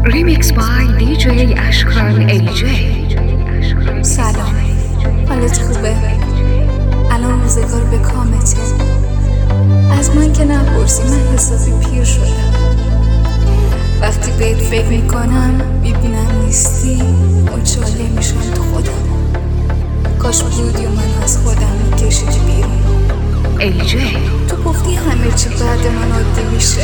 Remix by DJ اشکان AJ. سلام، حالت خوبه؟ الان روزگار به کامته. از من که نپرسی، من حسابی پیر شدم. وقتی بهت فکر میکنم ببینم نیستی، مچاله میشم تو خودم. کاش بودی و من از خودم میکشیدی بیرون. AJ تو گفتی همه چی بعد من عادی میشه،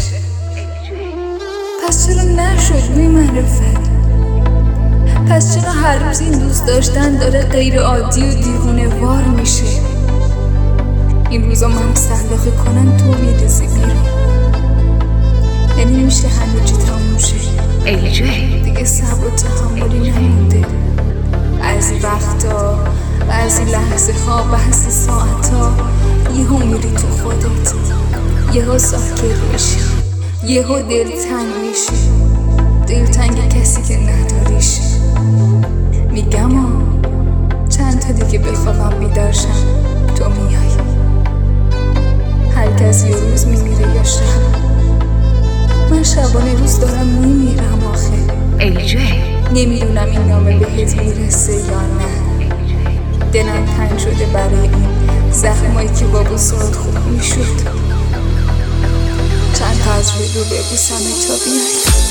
پس چرا نشد روی معرفت؟ پس چرا هر روز این دوست داشتن داره غیر عادی و دیوونه وار میشه؟ این روزا من سلاخی کنن تو میریزی بیرون. یعنی میشه همه چی تموم شه. AJ دیگه صبر و تحملی نمونده. بعضی وقتا، بعضی لحظه ها، بعضی ساعت ها یهو میری تو خودت، یهو ساکت میشی، یهو دلتنگ میشی، دلتنگ کسی که نداریش. میگم چند تا دیگه بخوابم بیدار شم تو میای. هر کس یه روز میمیره یا شب، من شبانه روز دارم میمیرم آخه. AJ نمیدونم این نامه بهت میرسه یا نه. دلم تنگ شده برای این زخمایی که با بوسات خوب میشد. چند تا از روی رو ببوسم تا بیای.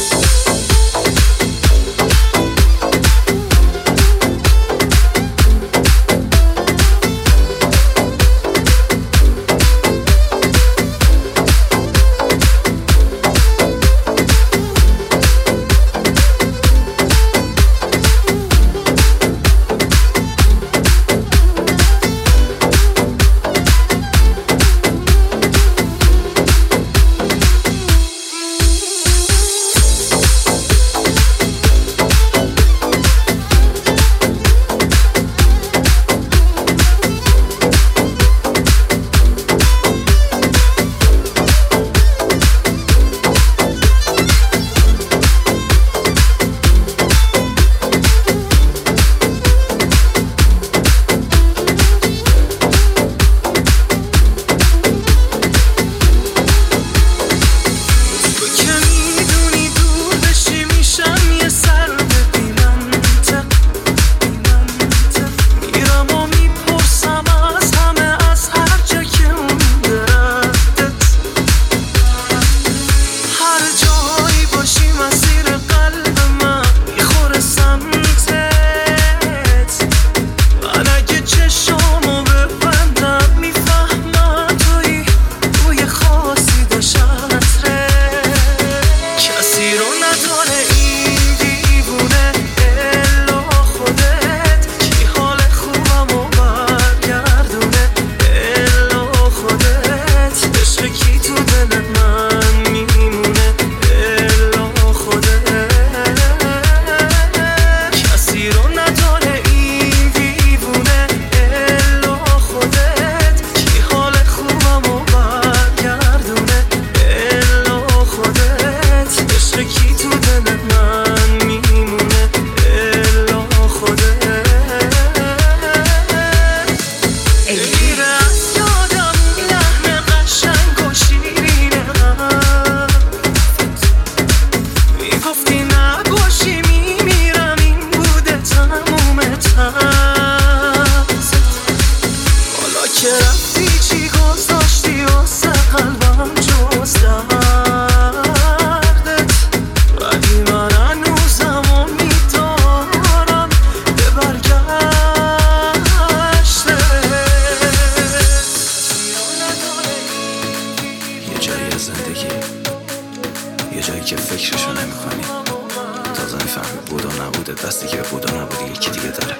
یه جایی که فکرشو نمی‌کنی، تازه میفهمی بودا نبوده، دستی که بودا نبوده یکی دیگه داره.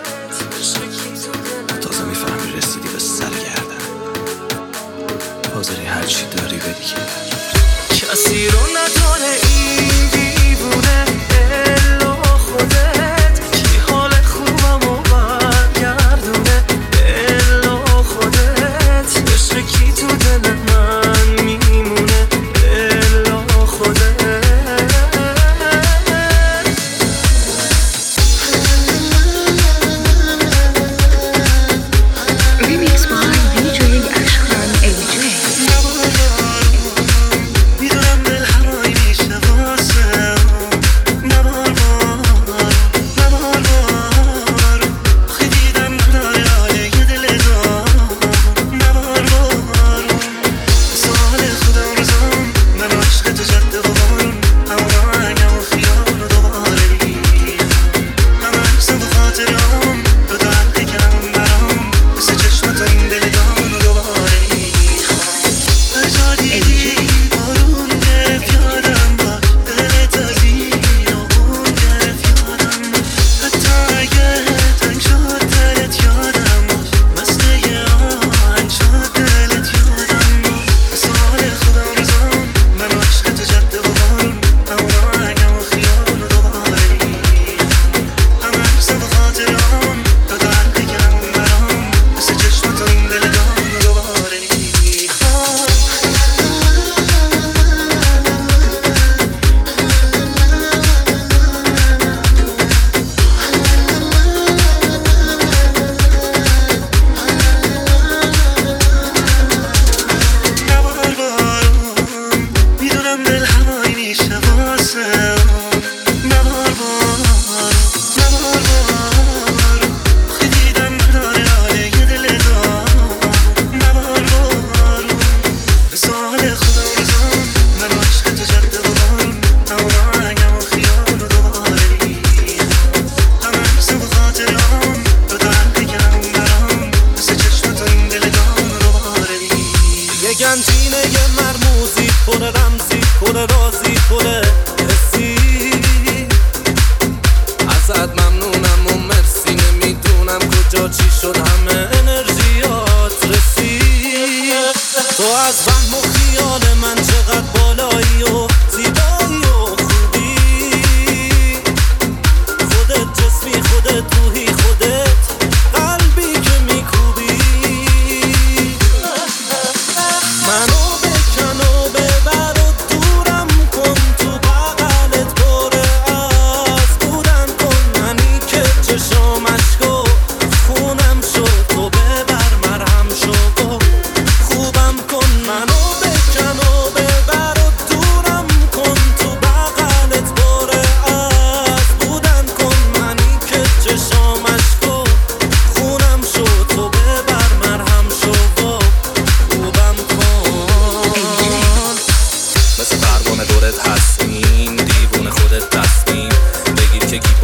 تازه میفهمی رسیدی به سر گردن، حاضری هرچی داری بدی. کسی رو نداره این دیوونه الا خودت، کی حال خوبم و برگردونه الا خودت، عشق کی تو دل من میمونه الا خودت. Remix by DJ اشکان AJ. میدونم دل هرایی میشنواز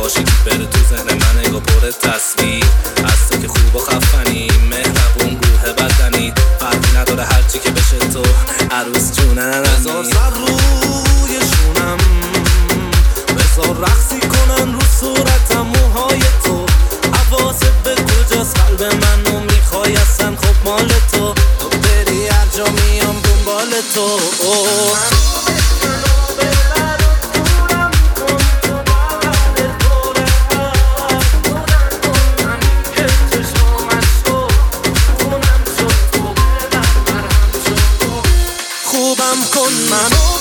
باشی بره تو ذهن من نگاه پر تصویر از تو که خوب و خفنی مهربون روح بدنی فرقی نداره هرچی که بشه تو عروس جونم بذار سر روی شونم بذار رقصی کنن رو صورتم موهای تو حواست به کجاست قلب منو میخوای اصلا خب مال تو بری هر جا میام دنبال تو خوبم کن منو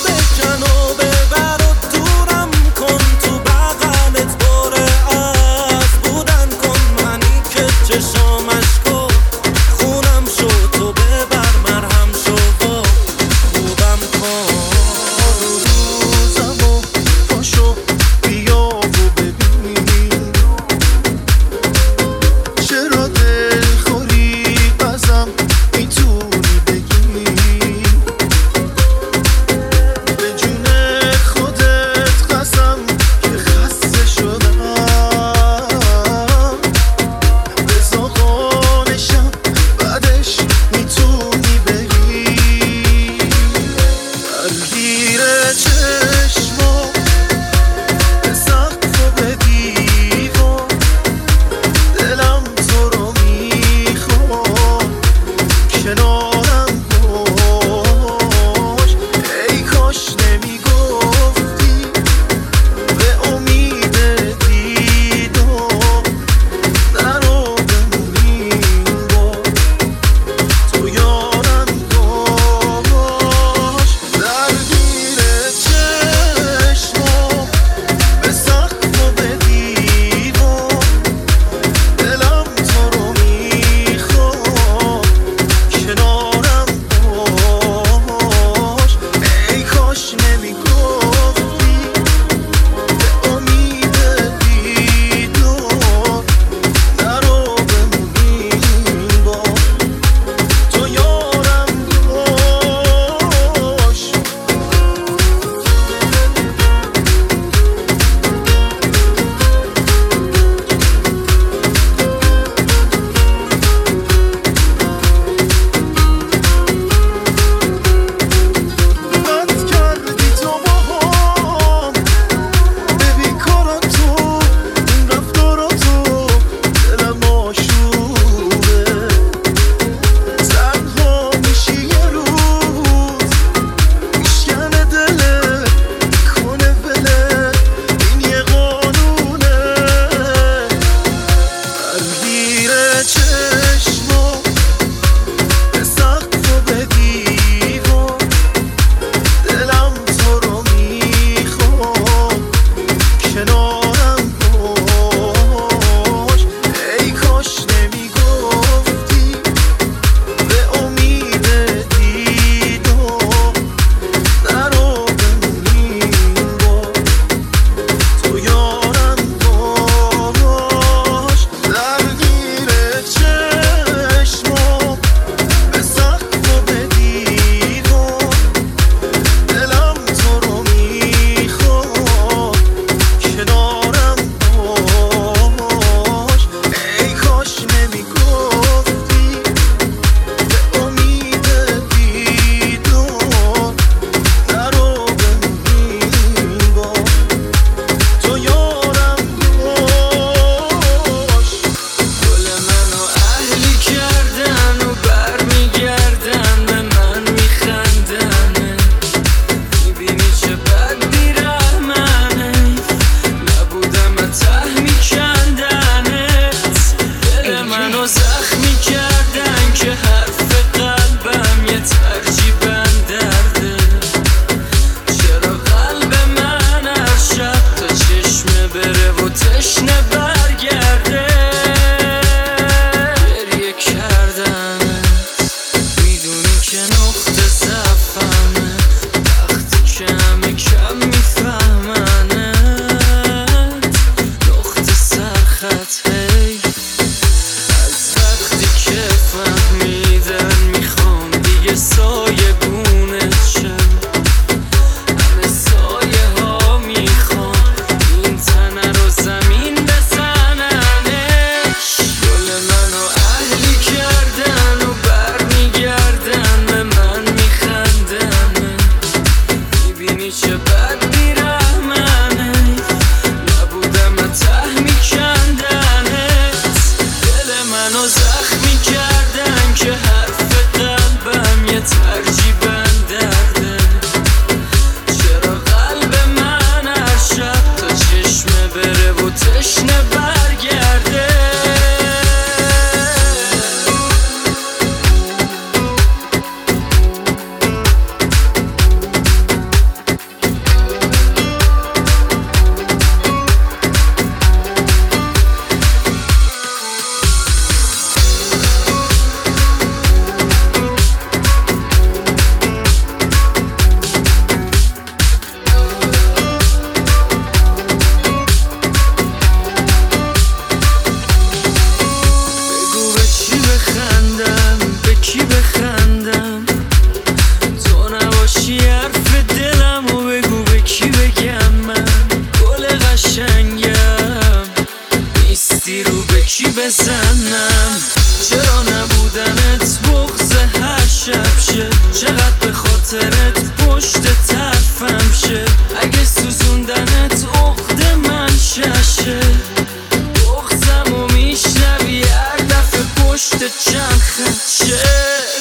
چی بزنم؟ چرا نبودنت بغض هر شب شه؟ چقدر به خاطرت پشت طرفم شه؟ اگه سوزوندنت عقد من ششه، بغضمو میشنوی هر دفعه پشت چند خط شه.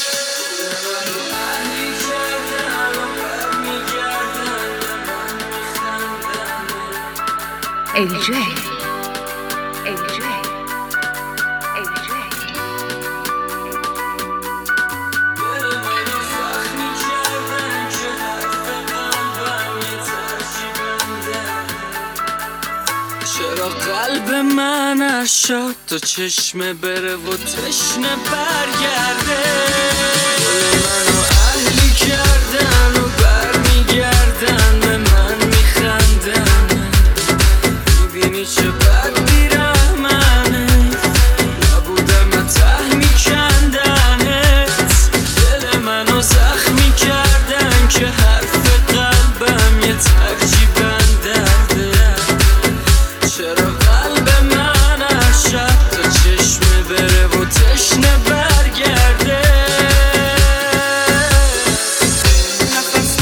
AJ چرا قلب من ارشاد تا چشمه بره و تشنه برگرده؟ دل منو اهلی کردن و برمیگردن به من میخندن، میبینی چه بد بیرحمنه، نبودم ته میکندنت، دل منو زخمی کردن که حرف قلبم یه ترجیبن درده. چرا قلب من هر شب تا چشمه بره و تشنه برگرده؟ نفس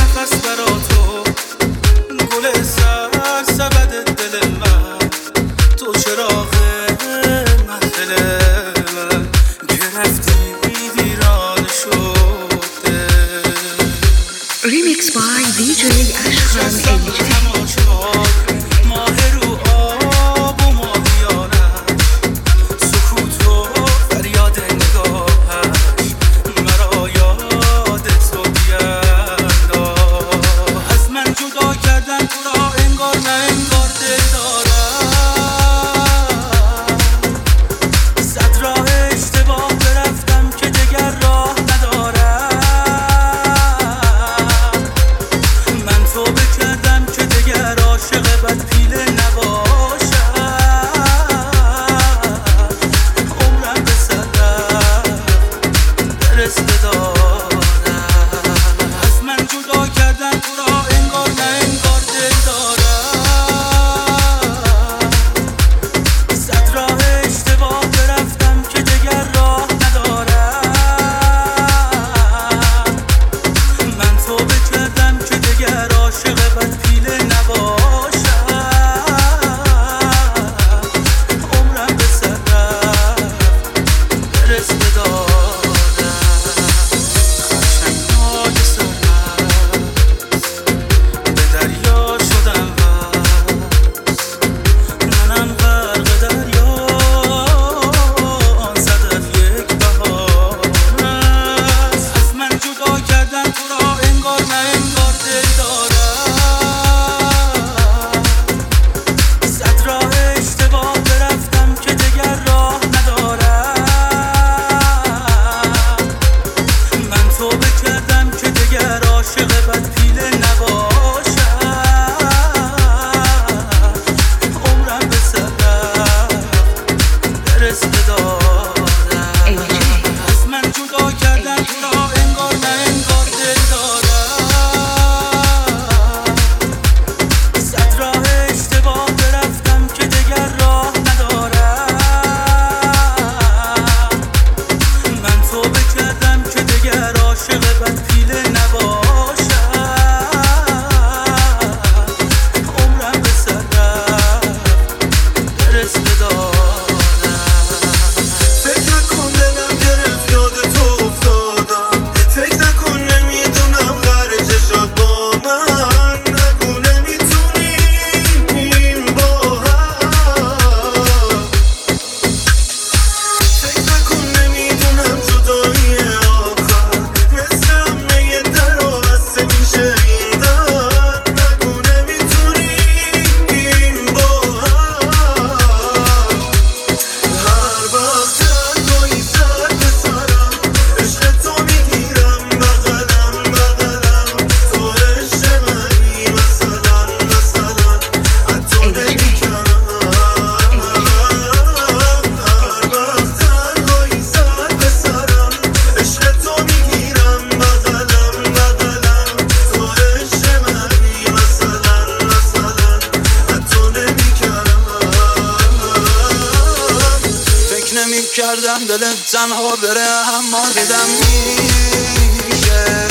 نمی‌کردم دلم تنها بره، اما دیدم میشه.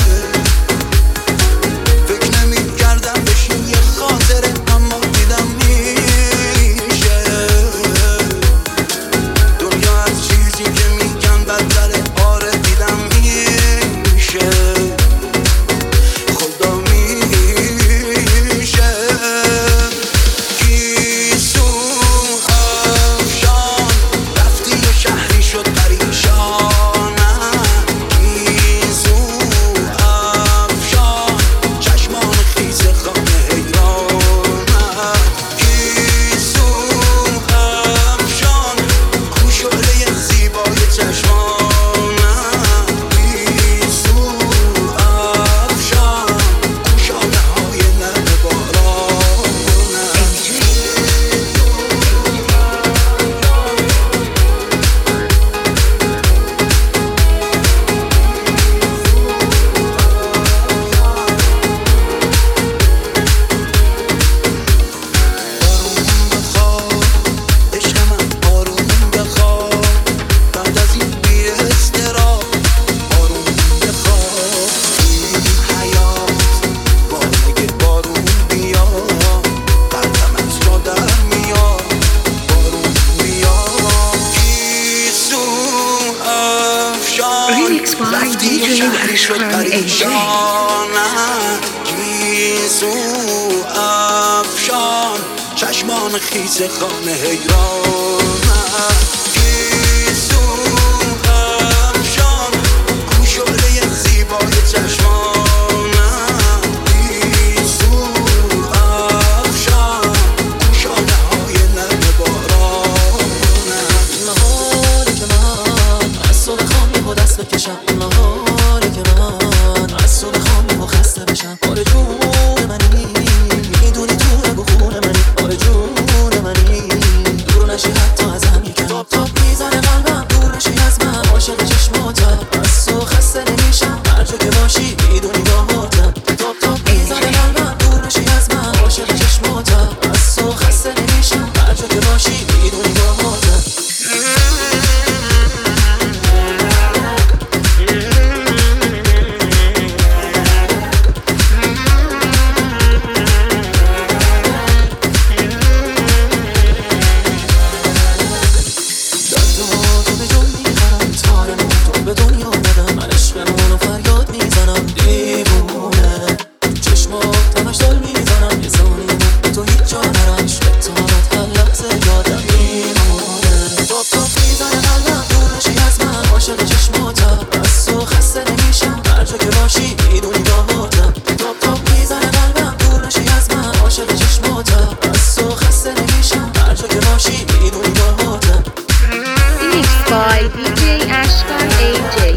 فکر نمی‌کردم بشین یه خاطره، اما دیدم میشه. دنیا از چیزی که میگن بدتره، آره دیدم میشه. خدا میشه. گیسو افشان رفتی و شهری شد پریشانم. گیسو افشان چشمان خیس خانه حیرانم. گیسو افشان کوشوله زیبای چشمانم. گیسو افشان کوشانه های لب بارانم. عشق من آروم بخواب، بعد از این بی اضطراب آروم بخواب. این حیات باز اگه بارون بیاد، قلبم از جا در میاد. بارون بیاد. گیسو افشان Remix by رفتی و DJ شهری شد Ashkan AJ. پریشانم. گیسو افشان چشمان خیس خانه حیرانم. گیسو افشان کوشوله زیبای چشمانم. گیسو افشان کوشانه های لب بارانم. نهاره که من از تو بخوام یهو دست بکشم، نهاره که من از تو بخوام یهو خسته بشم. آره جون منی، میدونی تو رگ و خون منی. آره جون منی، دور نشی حتی ازم یکم. تاپ تاپ میزنه قلبم، دور نشی از من. عاشق چشماتم، از تو خسته نمیشم. هر جا که باشی میدونی باهاتم. تاپ تاپ میزنه قلبم، دور نشی از من. عاشق چشماتم، از تو خسته نمیشم. هر جا که باشی میدونی باهاتم. تو به جون میخرم، تارمون تو به دنیا ندم. من عشقمونو فریاد میزنم، دیوونه چشمات همش دل میزنم. یه ثانیه من تو هیچ جا نرم، عشق تارت هر لحظه یادم میمونه. تاپ تاپ میزنه قلبم، دور نشی از من. عاشق چشماتم، از تو خسته نمیشم. هر جا که باشی میدونی باهاتم. تاپ تاپ میزنه قلبم، دور نشی از من. عاشق چشماتم، از تو خسته نمیشم. هر جا که باشی میدونی باهاتم. Remix by DJ Ashkan AJ.